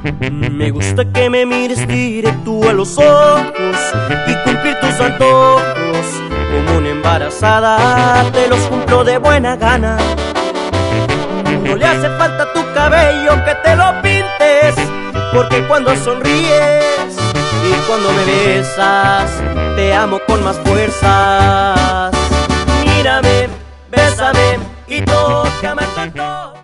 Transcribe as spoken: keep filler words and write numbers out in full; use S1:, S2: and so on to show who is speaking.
S1: Me gusta que me mires directo a los ojos y cumplir tus antojos. Como una embarazada te los cumplo de buena gana. No le hace falta a tu cabello que te lo pintes, porque cuando sonríes y cuando me besas te amo con más fuerzas. Mírame, bésame y tócame tanto.